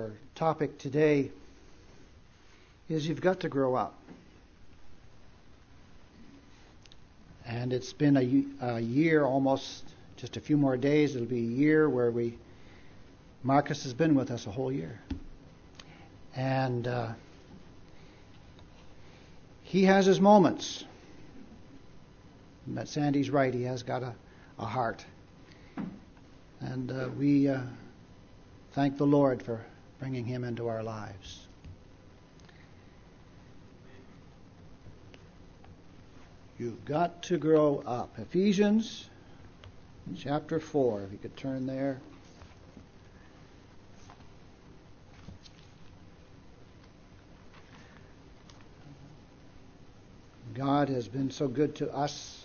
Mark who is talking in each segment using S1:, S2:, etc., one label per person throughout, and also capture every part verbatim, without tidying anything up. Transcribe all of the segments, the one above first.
S1: Our topic today is you've got to grow up. And it's been a, a year, almost just a few more days. It'll be a year where we, Marcus has been with us a whole year. And uh, he has his moments. But Sandy's right, he has got a, a heart. And uh, we uh, thank the Lord for bringing him into our lives. You've got to grow up. Ephesians chapter four, if you could turn there. God has been so good to us.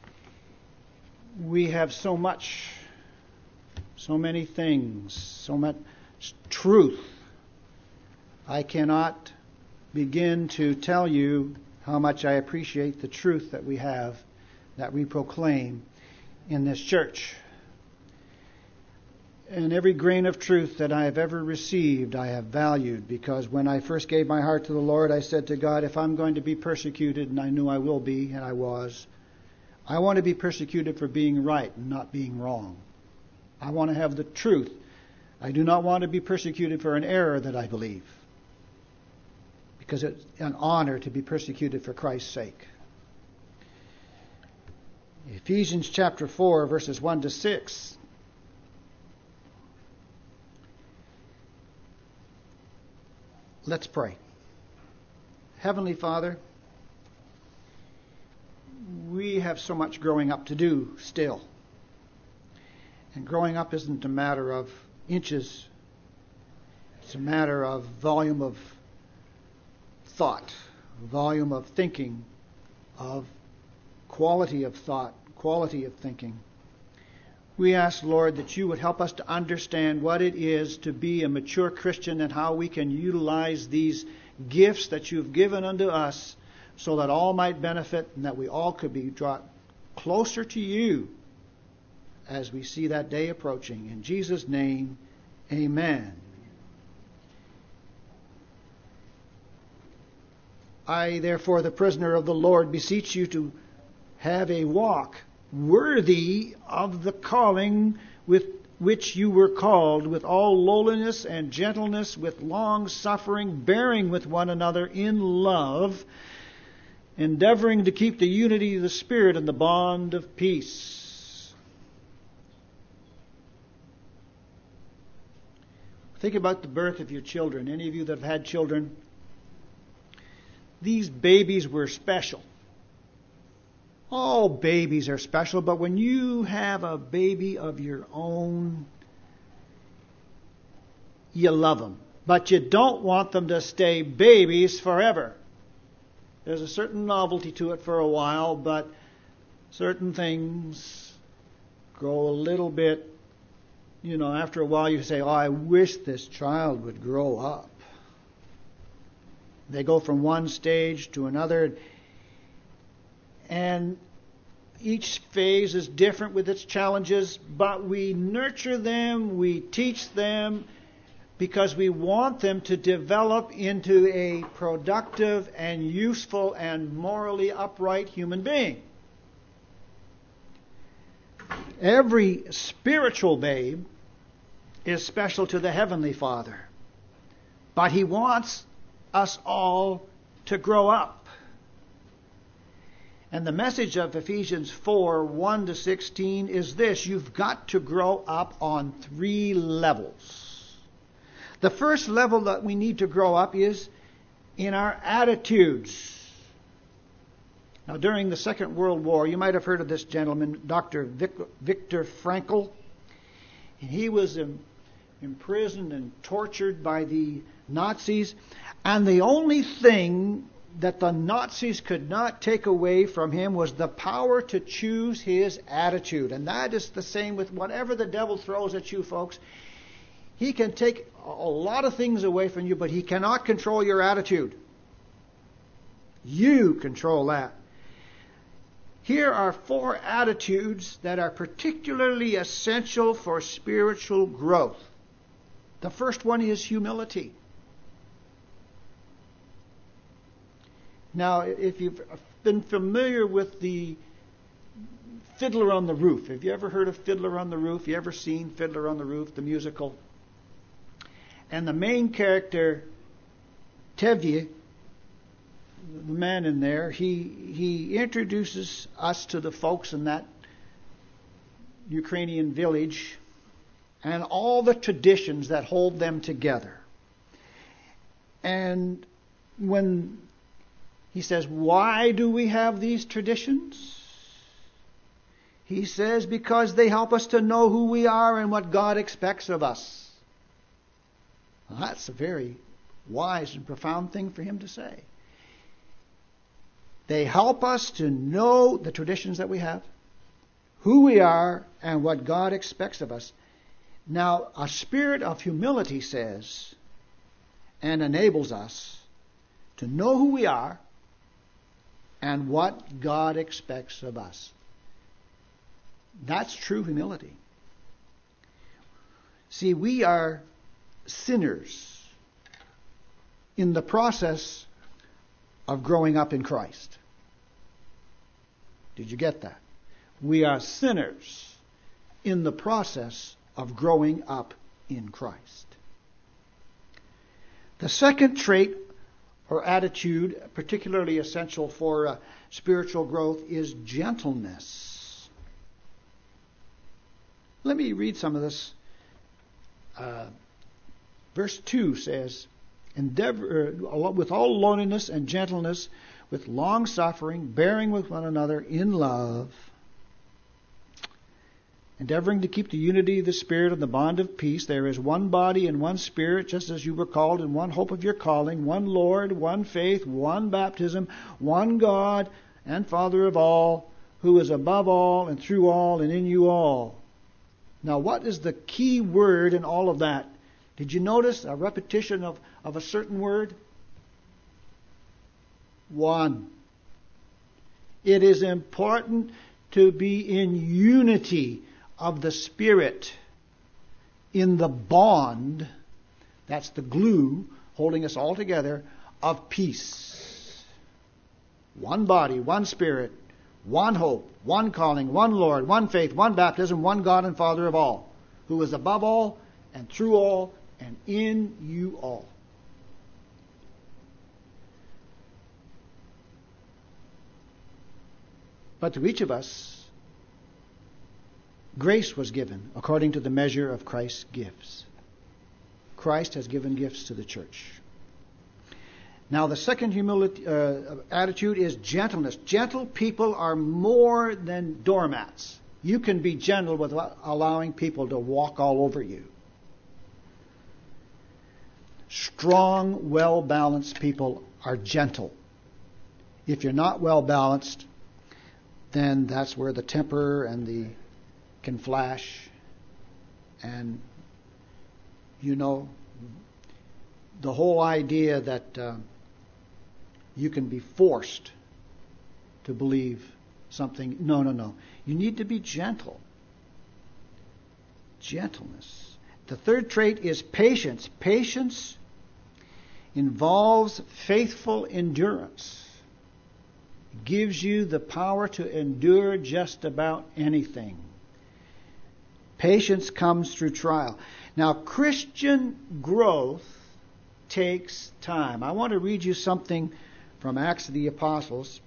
S1: We have so much, so many things, so much truth. I cannot begin to tell you how much I appreciate the truth that we have, that we proclaim in this church. And every grain of truth that I have ever received, I have valued, because when I first gave my heart to the Lord, I said to God, if I'm going to be persecuted, and I knew I will be, and I was, I want to be persecuted for being right and not being wrong. I want to have the truth. I do not want to be persecuted for an error that I believe, because it's an honor to be persecuted for Christ's sake. Ephesians chapter four, verses one to six. Let's pray. Heavenly Father, we have so much growing up to do still. And growing up isn't a matter of inches. It's a matter of volume of thought, volume of thinking, of quality of thought, quality of thinking. We ask, Lord, that you would help us to understand what it is to be a mature Christian and how we can utilize these gifts that you've given unto us so that all might benefit and that we all could be brought closer to you as we see that day approaching. In Jesus' name, amen. I, therefore, the prisoner of the Lord, beseech you to have a walk worthy of the calling with which you were called, with all lowliness and gentleness, with long suffering, bearing with one another in love, endeavoring to keep the unity of the Spirit and the bond of peace. Think about the birth of your children. Any of you that have had children, these babies were special. All babies are special, but when you have a baby of your own, you love them. But you don't want them to stay babies forever. There's a certain novelty to it for a while, but certain things grow a little bit, you know, after a while you say, oh, I wish this child would grow up. They go from one stage to another. And each phase is different with its challenges, but we nurture them, we teach them, because we want them to develop into a productive and useful and morally upright human being. Every spiritual babe is special to the Heavenly Father, but He wants us all to grow up. And the message of Ephesians four, one to sixteen is this: you've got to grow up on three levels. The first level that we need to grow up is in our attitudes. Now, during the Second World War, you might have heard of this gentleman, Doctor Viktor Frankl. He was imprisoned and tortured by the Nazis, and the only thing that the Nazis could not take away from him was the power to choose his attitude. And that is the same with whatever the devil throws at you, folks. He can take a lot of things away from you, but he cannot control your attitude. You control that. Here are four attitudes that are particularly essential for spiritual growth. The first one is humility. Now, if you've been familiar with the Fiddler on the Roof, have you ever heard of Fiddler on the Roof? You ever seen Fiddler on the Roof, the musical? And the main character, Tevye, the man in there, he he introduces us to the folks in that Ukrainian village and all the traditions that hold them together. And when he says, why do we have these traditions? He says, because they help us to know who we are and what God expects of us. Well, that's a very wise and profound thing for him to say. They help us to know the traditions that we have, who we are, and what God expects of us. Now, a spirit of humility says and enables us to know who we are and what God expects of us. That's true humility. See, we are sinners in the process of growing up in Christ. Did you get that? We are sinners in the process of growing up in Christ. The second trait or attitude, particularly essential for uh, spiritual growth, is gentleness. Let me read some of this. Uh, verse two says, Endeavor uh, with all lowliness and gentleness, with long suffering, bearing with one another in love, endeavoring to keep the unity of the Spirit and the bond of peace. There is one body and one Spirit, just as you were called in one hope of your calling, one Lord, one faith, one baptism, one God and Father of all, who is above all and through all and in you all. Now, what is the key word in all of that? Did you notice a repetition of, of a certain word? One. It is important to be in unity of the Spirit, in the bond, that's the glue holding us all together, of peace. One body, one Spirit, one hope, one calling, one Lord, one faith, one baptism, one God and Father of all, who is above all and through all and in you all. But to each of us, grace was given according to the measure of Christ's gifts. Christ has given gifts to the church. Now, the second humility uh, attitude is gentleness. Gentle people are more than doormats. You can be gentle without allowing people to walk all over you. Strong, well-balanced people are gentle. If you're not well-balanced, then that's where the temper and the can flash. And, you know, the whole idea that uh, you can be forced to believe something. No, no, no. You need to be gentle. Gentleness. The third trait is patience. Patience involves faithful endurance. It gives you the power to endure just about anything. Patience comes through trial. Now, Christian growth takes time. I want to read you something from Acts of the Apostles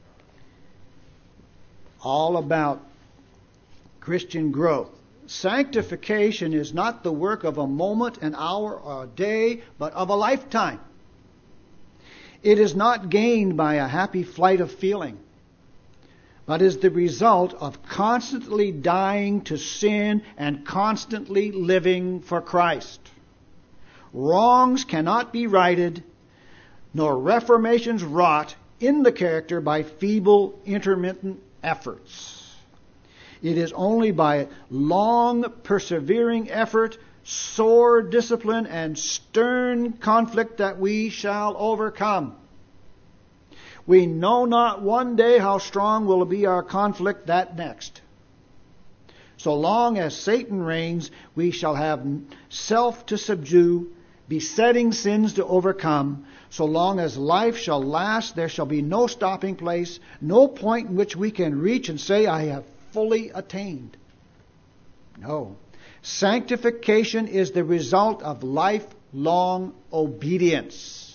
S1: all about Christian growth. Sanctification is not the work of a moment, an hour, or a day, but of a lifetime. It is not gained by a happy flight of feeling, but is the result of constantly dying to sin and constantly living for Christ. Wrongs cannot be righted, nor reformations wrought in the character by feeble, intermittent efforts. It is only by long, persevering effort, sore discipline, and stern conflict that we shall overcome. We know not one day how strong will be our conflict that next. So long as Satan reigns, we shall have self to subdue, besetting sins to overcome. So long as life shall last, there shall be no stopping place, no point in which we can reach and say, I have fully attained. No. Sanctification is the result of lifelong obedience.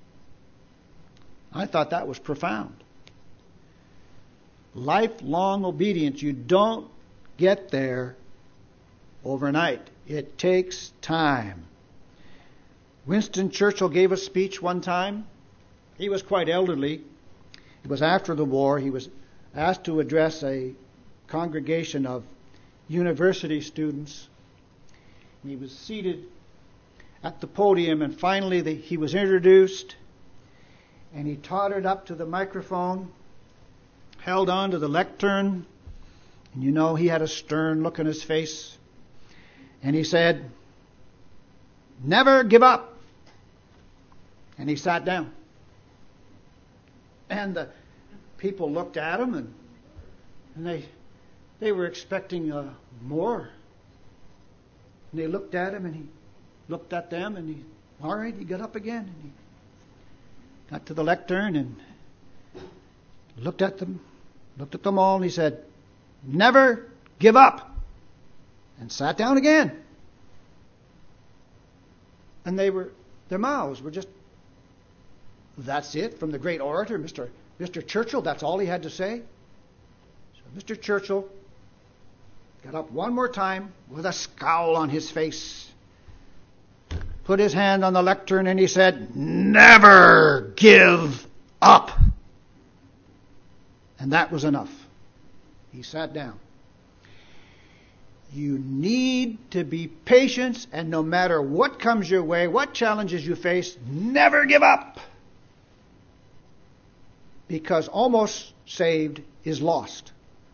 S1: I thought that was profound. Lifelong obedience. You don't get there overnight. It takes time. Winston Churchill gave a speech one time. He was quite elderly. It was after the war. He was asked to address a congregation of university students. He was seated at the podium, and finally the, he was introduced, and he tottered up to the microphone, held on to the lectern, and you know he had a stern look on his face, and he said, "Never give up." And he sat down. And the people looked at him, and, and they they were expecting uh, more. And they looked at him, and he looked at them, and he, all right, he got up again, and he got to the lectern and looked at them, looked at them all, and he said, "Never give up," and sat down again. And they were, their mouths were just, that's it from the great orator, Mister Mister Churchill. That's all he had to say. So Mister Churchill got up one more time with a scowl on his face, put his hand on the lectern, and he said, "Never give up." And that was enough. He sat down. You need to be patient, and no matter what comes your way, what challenges you face, never give up. Because almost saved is lost.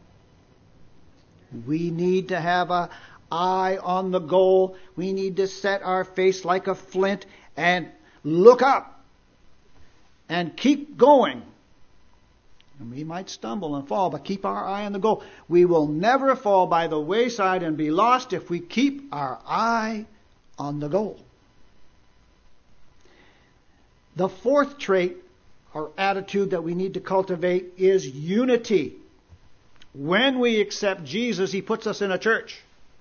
S1: We need to have an eye on the goal. We need to set our face like a flint and look up and keep going. And we might stumble and fall, but keep our eye on the goal. We will never fall by the wayside and be lost if we keep our eye on the goal. The fourth trait or attitude that we need to cultivate is unity. When we accept Jesus, He puts us in a church.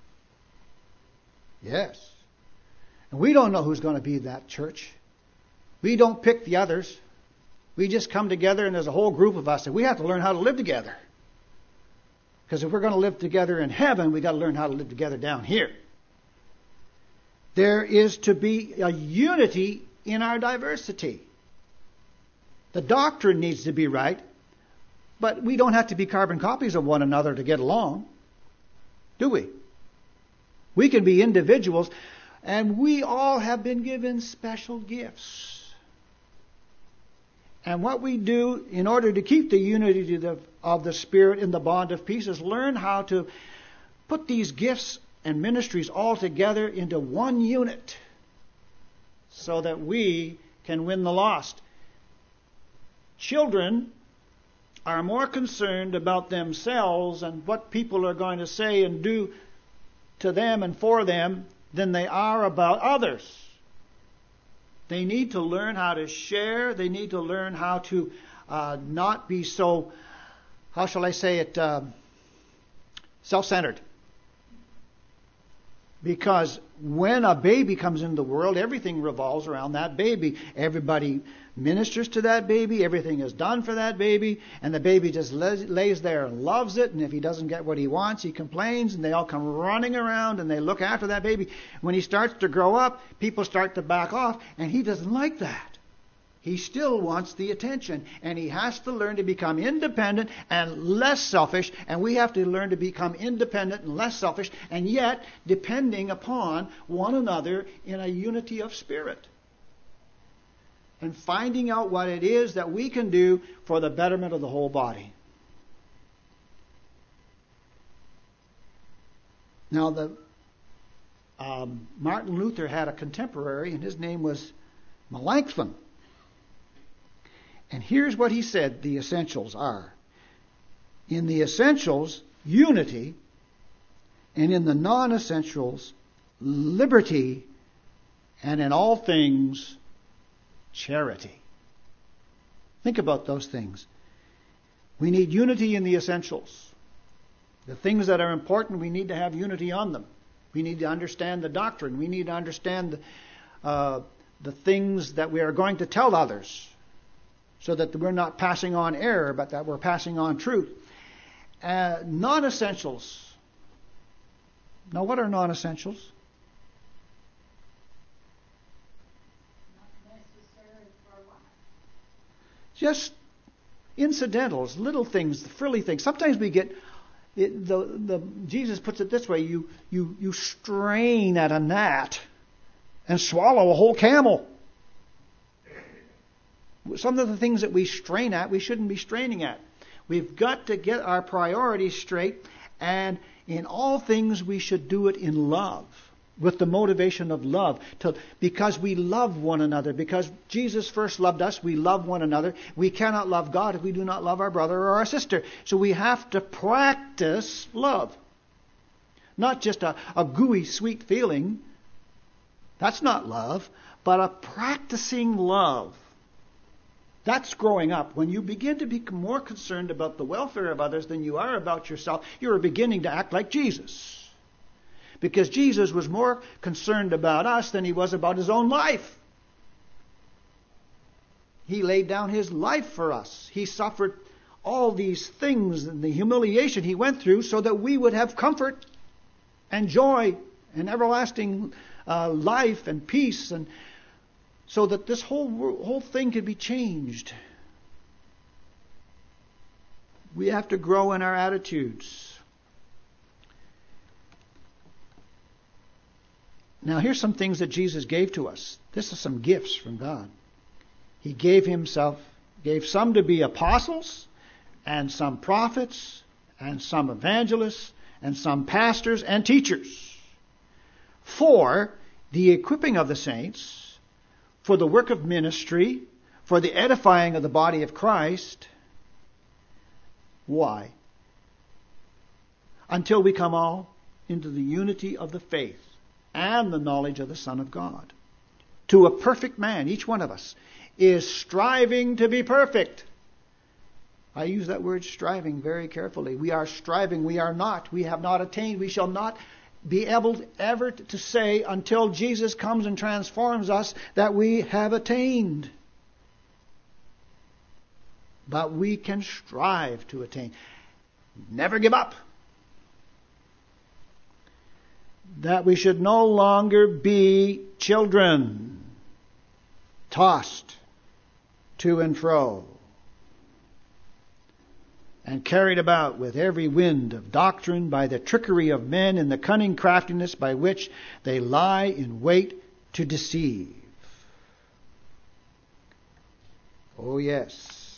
S1: Yes. And we don't know who's going to be that church. We don't pick the others. We just come together, and there's a whole group of us, and we have to learn how to live together. Because if we're going to live together in heaven, we've got to learn how to live together down here. There is to be a unity in our diversity. The doctrine needs to be right, but we don't have to be carbon copies of one another to get along, do we? We can be individuals, and we all have been given special gifts. And what we do in order to keep the unity of the, of the Spirit in the bond of peace is learn how to put these gifts and ministries all together into one unit so that we can win the lost. Children are more concerned about themselves and what people are going to say and do to them and for them than they are about others. They need to learn how to share. They need to learn how to uh, not be so, how shall I say it, uh, self-centered. Because when a baby comes into the world, everything revolves around that baby. Everybody ministers to that baby. Everything is done for that baby. And the baby just lays there and loves it. And if he doesn't get what he wants, he complains. And they all come running around and they look after that baby. When he starts to grow up, people start to back off. And he doesn't like that. He still wants the attention. And he has to learn to become independent and less selfish. And we have to learn to become independent and less selfish. And yet, depending upon one another in a unity of spirit. And finding out what it is that we can do for the betterment of the whole body. Now, the um, Martin Luther had a contemporary, and his name was Melanchthon. And here's what he said the essentials are. In the essentials, unity, and in the non-essentials, liberty, and in all things, charity. Think about those things. We need unity in the essentials. The things that are important, we need to have unity on them. We need to understand the doctrine. We need to understand the, uh, the things that we are going to tell others, so that we're not passing on error, but that we're passing on truth. Uh, non-essentials. Now, what are non-essentials?
S2: Not necessary for life.
S1: Just incidentals, little things, frilly things. Sometimes we get it, the the Jesus puts it this way: you you you strain at a gnat and swallow a whole camel. Some of the things that we strain at, we shouldn't be straining at. We've got to get our priorities straight, and in all things we should do it in love, with the motivation of love, to, because we love one another. Because Jesus first loved us, we love one another. We cannot love God if we do not love our brother or our sister. So we have to practice love. Not just a, a gooey, sweet feeling. That's not love, but a practicing love. That's growing up. When you begin to become more concerned about the welfare of others than you are about yourself, you're beginning to act like Jesus. Because Jesus was more concerned about us than he was about his own life. He laid down his life for us. He suffered all these things and the humiliation he went through so that we would have comfort and joy and everlasting uh, life and peace, and so that this whole whole thing could be changed. We have to grow in our attitudes. Now, here's some things that Jesus gave to us. This is some gifts from God. He gave himself, gave some to be apostles, and some prophets, and some evangelists, and some pastors and teachers, for the equipping of the saints, for the work of ministry, for the edifying of the body of Christ. Why? Until we come all into the unity of the faith and the knowledge of the Son of God. To a perfect man, each one of us is striving to be perfect. I use that word striving very carefully. We are striving. We are not. We have not attained. We shall not be able ever to say until Jesus comes and transforms us that we have attained. But we can strive to attain. Never give up. That we should no longer be children, tossed to and fro, and carried about with every wind of doctrine by the trickery of men and the cunning craftiness by which they lie in wait to deceive. Oh yes.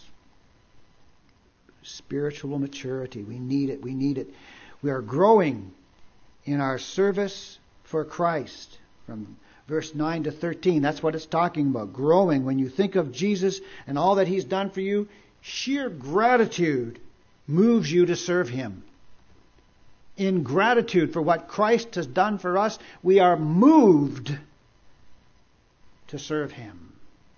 S1: Spiritual maturity. We need it. We need it. We are growing in our service for Christ. From verse nine to thirteen, that's what it's talking about. Growing. When you think of Jesus and all that he's done for you, sheer gratitude moves you to serve him. In gratitude for what Christ has done for us, we are moved to serve him.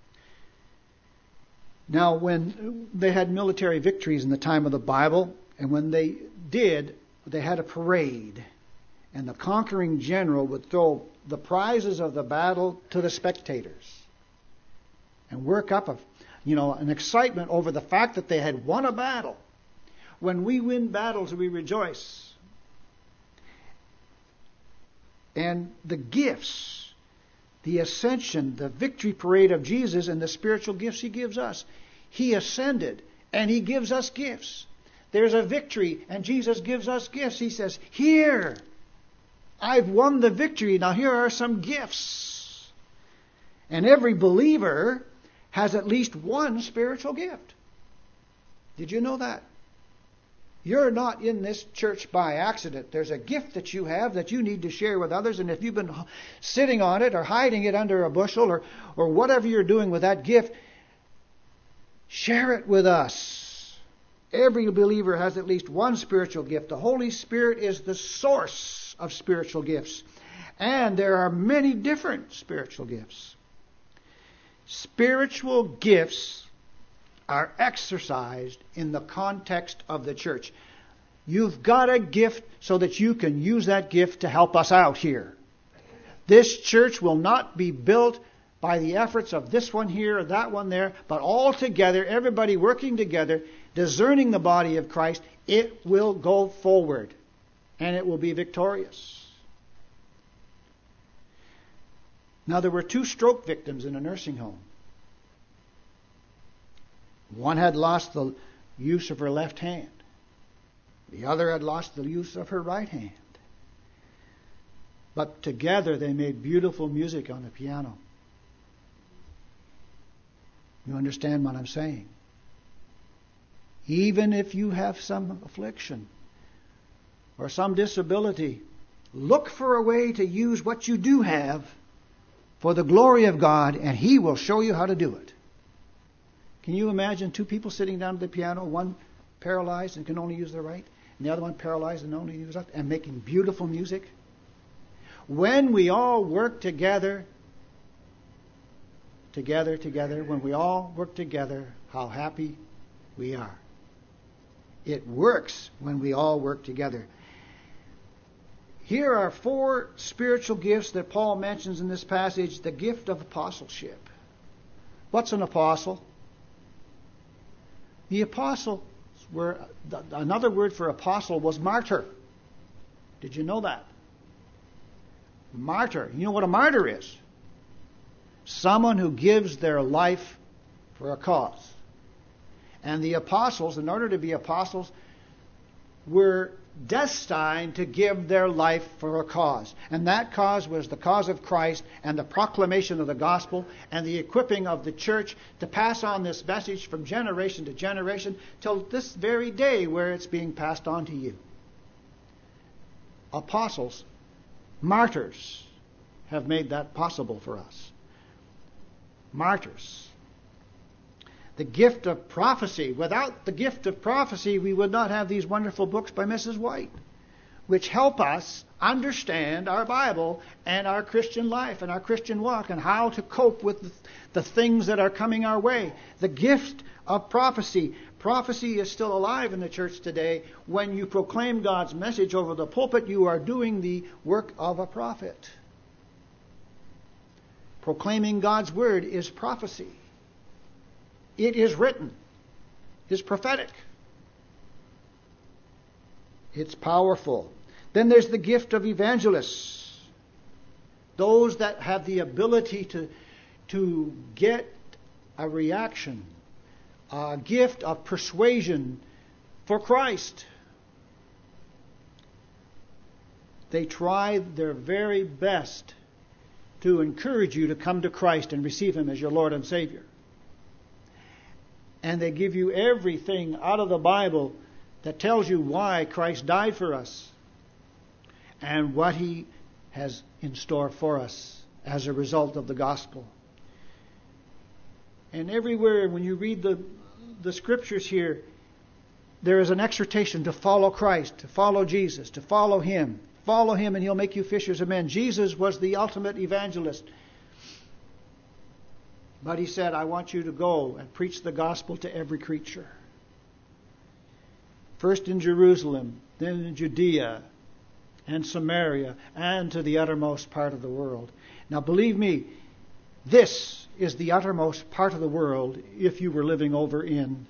S1: Now, when they had military victories in the time of the Bible, and when they did, they had a parade. And the conquering general would throw the prizes of the battle to the spectators and work up a, you know, an excitement over the fact that they had won a battle. When we win battles, we rejoice. And the gifts, the ascension, the victory parade of Jesus and the spiritual gifts he gives us. He ascended and he gives us gifts. There's a victory and Jesus gives us gifts. He says, here, I've won the victory. Now here are some gifts. And every believer has at least one spiritual gift. Did you know that? You're not in this church by accident. There's a gift that you have that you need to share with others. And if you've been sitting on it or hiding it under a bushel or, or whatever you're doing with that gift, share it with us. Every believer has at least one spiritual gift. The Holy Spirit is the source of spiritual gifts. And there are many different spiritual gifts. Spiritual gifts are exercised in the context of the church. You've got a gift so that you can use that gift to help us out here. This church will not be built by the efforts of this one here or that one there, but all together, everybody working together, discerning the body of Christ, it will go forward and it will be victorious. Now, there were two stroke victims in a nursing home. One had lost the use of her left hand. The other had lost the use of her right hand. But together they made beautiful music on the piano. You understand what I'm saying? Even if you have some affliction or some disability, look for a way to use what you do have for the glory of God, and He will show you how to do it. Can you imagine two people sitting down at the piano, one paralyzed and can only use the right, and the other one paralyzed and only use the left, and making beautiful music? When we all work together, together, together, when we all work together, how happy we are. It works when we all work together. Here are four spiritual gifts that Paul mentions in this passage. The gift of apostleship. What's an apostle? The apostles were, another word for apostle was martyr. Did you know that? Martyr. You know what a martyr is? Someone who gives their life for a cause. And the apostles, in order to be apostles, were destined to give their life for a cause. And that cause was the cause of Christ and the proclamation of the gospel and the equipping of the church to pass on this message from generation to generation till this very day where it's being passed on to you. Apostles, martyrs, have made that possible for us. Martyrs. The gift of prophecy. Without the gift of prophecy, we would not have these wonderful books by Missus White, which help us understand our Bible and our Christian life and our Christian walk and how to cope with the, the things that are coming our way. The gift of prophecy. Prophecy is still alive in the church today. When you proclaim God's message over the pulpit, you are doing the work of a prophet. Proclaiming God's word is prophecy. It is written. It's prophetic. It's powerful. Then there's the gift of evangelists. Those that have the ability to, to get a reaction, a gift of persuasion for Christ. They try their very best to encourage you to come to Christ and receive Him as your Lord and Savior. And they give you everything out of the Bible that tells you why Christ died for us and what He has in store for us as a result of the gospel. And everywhere when you read the, the scriptures here, there is an exhortation to follow Christ, to follow Jesus, to follow Him. Follow Him and He'll make you fishers of men. Jesus was the ultimate evangelist. But He said, I want you to go and preach the gospel to every creature. First in Jerusalem, then in Judea and Samaria, and to the uttermost part of the world. Now believe me, this is the uttermost part of the world if you were living over in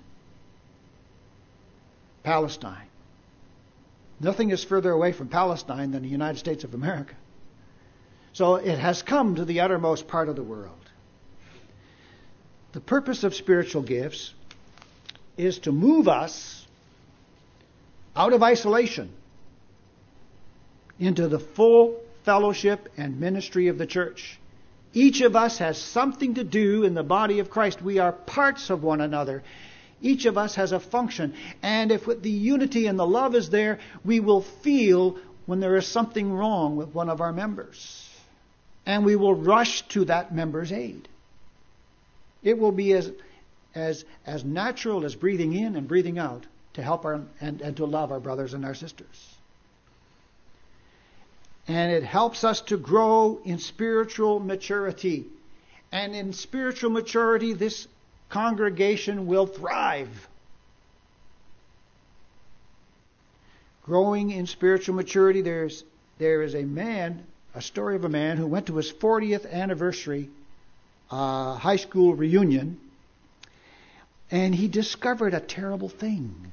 S1: Palestine. Nothing is further away from Palestine than the United States of America. So it has come to the uttermost part of the world. The purpose of spiritual gifts is to move us out of isolation into the full fellowship and ministry of the church. Each of us has something to do in the body of Christ. We are parts of one another. Each of us has a function. And if the unity and the love is there, we will feel when there is something wrong with one of our members. And we will rush to that member's aid. It will be as, as, as natural as breathing in and breathing out to help our and, and to love our brothers and our sisters. And it helps us to grow in spiritual maturity. And in spiritual maturity, this congregation will thrive. Growing in spiritual maturity, there's there is a man, a story of a man who went to his fortieth anniversary uh, high school reunion, and he discovered a terrible thing.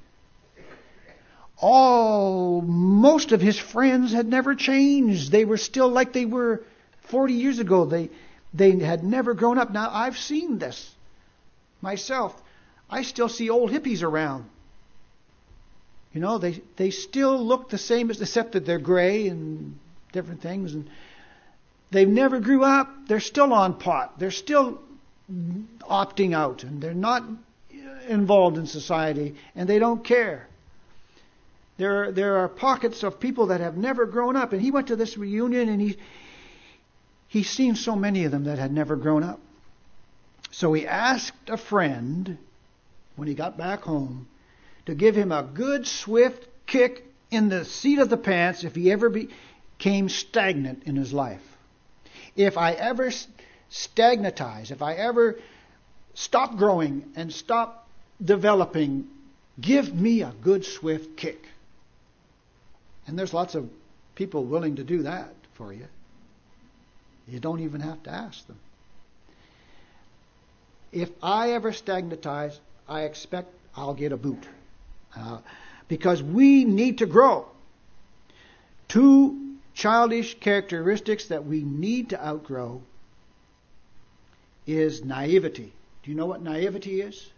S1: All, most of his friends had never changed. They were still like they were forty years ago. They, they had never grown up. Now, I've seen this myself. I still see old hippies around. You know, they, they still look the same, except that they're gray and different things. And they never grew up. They're still on pot. They're still opting out. And they're not involved in society. And they don't care. There are, there are pockets of people that have never grown up. And he went to this reunion and he he's seen so many of them that had never grown up. So he asked a friend, when he got back home, to give him a good swift kick in the seat of the pants if he ever became stagnant in his life. If I ever stagnatize, if I ever stop growing and stop developing, give me a good swift kick. And there's lots of people willing to do that for you. You don't even have to ask them. If I ever stagnatize, I expect I'll get a boot. Uh, because we need to grow. Two childish characteristics that we need to outgrow is naivety. Do you know what naivety is?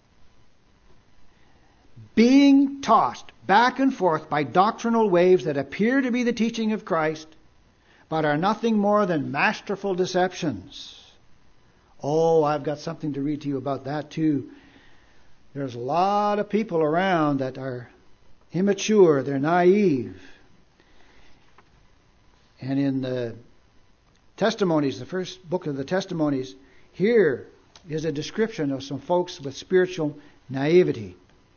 S1: Being tossed back and forth by doctrinal waves that appear to be the teaching of Christ, but are nothing more than masterful deceptions. Oh, I've got something to read to you about that too. There's a lot of people around that are immature, they're naive. And in the Testimonies, the first book of the Testimonies, here is a description of some folks with spiritual naivety.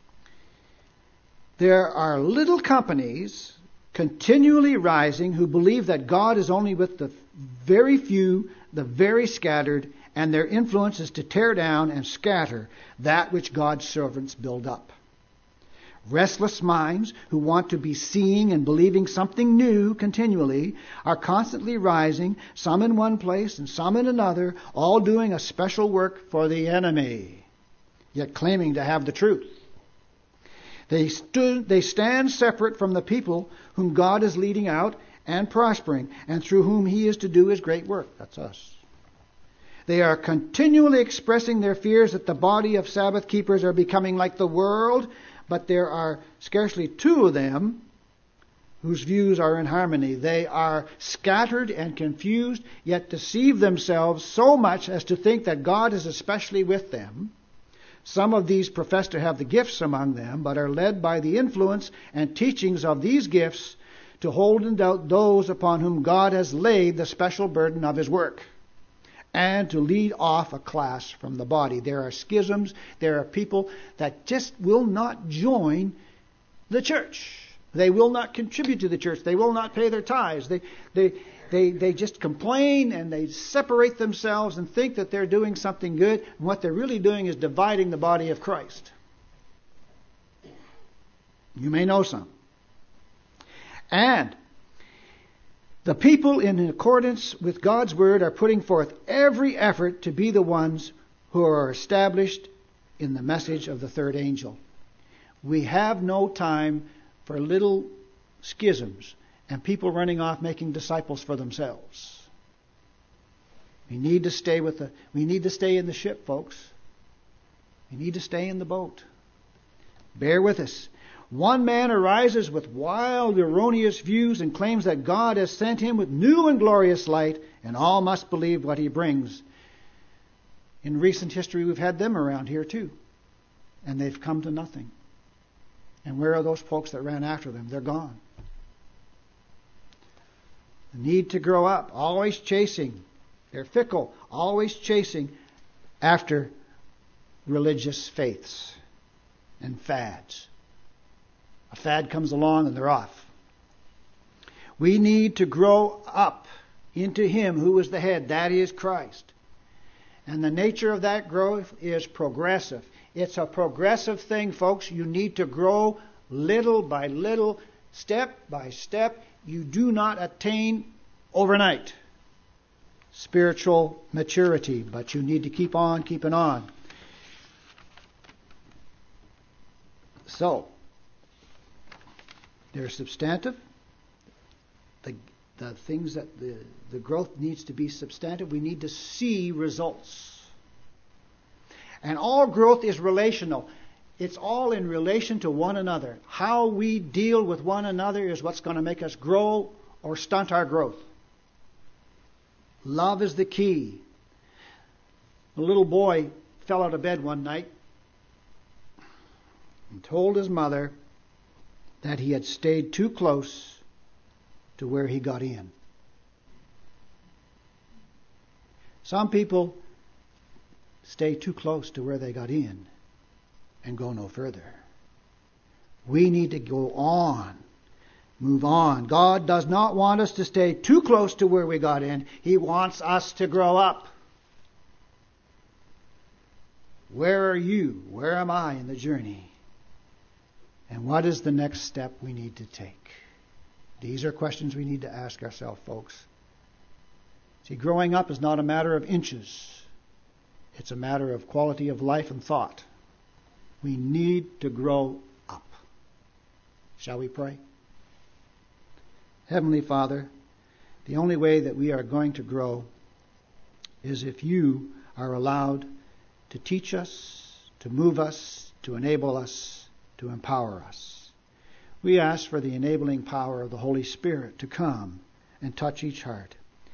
S1: There are little companies continually rising who believe that God is only with the very few, the very scattered, and their influence is to tear down and scatter that which God's servants build up. Restless minds who want to be seeing and believing something new continually are constantly rising, some in one place and some in another, all doing a special work for the enemy, yet claiming to have the truth. They, stood, they stand separate from the people whom God is leading out and prospering, and through whom He is to do His great work. That's us. They are continually expressing their fears that the body of Sabbath keepers are becoming like the world, but there are scarcely two of them whose views are in harmony. They are scattered and confused, yet deceive themselves so much as to think that God is especially with them. Some of these profess to have the gifts among them, but are led by the influence and teachings of these gifts to hold in doubt those upon whom God has laid the special burden of His work, and to lead off a class from the body. There are schisms. There are people that just will not join the church. They will not contribute to the church. They will not pay their tithes. They, they, they, they just complain and they separate themselves and think that they're doing something good. And what they're really doing is dividing the body of Christ. You may know some. And the people, in accordance with God's Word, are putting forth every effort to be the ones who are established in the message of the third angel. We have no time for little schisms and people running off making disciples for themselves. We need to stay with the. We need to stay in the ship, folks. We need to stay in the boat. Bear with us. One man arises with wild, erroneous views and claims that God has sent him with new and glorious light, and all must believe what he brings. In recent history, we've had them around here too, and they've come to nothing. And where are those folks that ran after them? They're gone. The need to grow up, always chasing. They're fickle, always chasing after religious faiths and fads. A fad comes along and they're off. We need to grow up into Him who is the head, that is Christ. And the nature of that growth is progressive. It's a progressive thing, folks. You need to grow little by little, step by step. You do not attain overnight spiritual maturity, but you need to keep on keeping on. So, they're substantive. The, the things that the, the growth needs to be substantive. We need to see results. And all growth is relational. It's all in relation to one another. How we deal with one another is what's going to make us grow or stunt our growth. Love is the key. The little boy fell out of bed one night and told his mother that he had stayed too close to where he got in. Some people stay too close to where they got in and go no further. We need to go on, move on. God does not want us to stay too close to where we got in. He wants us to grow up. Where are you? Where am I in the journey? And what is the next step we need to take? These are questions we need to ask ourselves, folks. See, growing up is not a matter of inches. It's a matter of quality of life and thought. We need to grow up. Shall we pray? Heavenly Father, the only way that we are going to grow is if you are allowed to teach us, to move us, to enable us, to empower us. We ask for the enabling power of the Holy Spirit to come and touch each heart,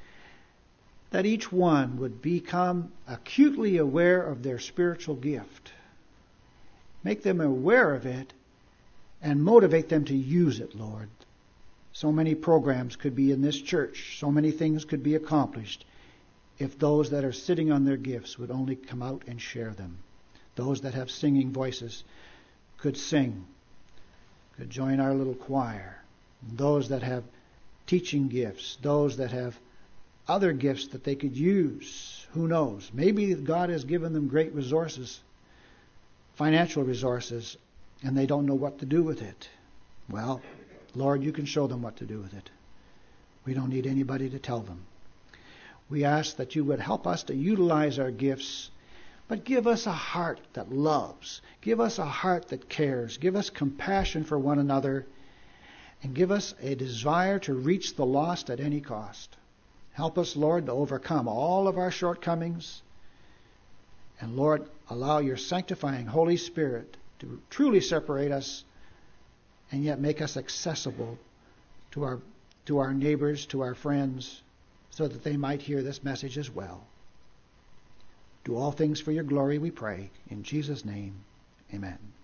S1: that each one would become acutely aware of their spiritual gift. Make them aware of it and motivate them to use it, Lord. So many programs could be in this church. So many things could be accomplished if those that are sitting on their gifts would only come out and share them. Those that have singing voices could sing, could join our little choir. Those that have teaching gifts, those that have other gifts that they could use. Who knows? Maybe God has given them great resources, financial resources, and they don't know what to do with it. Well, Lord, you can show them what to do with it. We don't need anybody to tell them. We ask that you would help us to utilize our gifts, but give us a heart that loves. Give us a heart that cares. Give us compassion for one another, and give us a desire to reach the lost at any cost. Help us, Lord, to overcome all of our shortcomings. And Lord, allow your sanctifying Holy Spirit to truly separate us and yet make us accessible to our to our neighbors, to our friends, so that they might hear this message as well. Do all things for your glory, we pray. In Jesus' name, amen.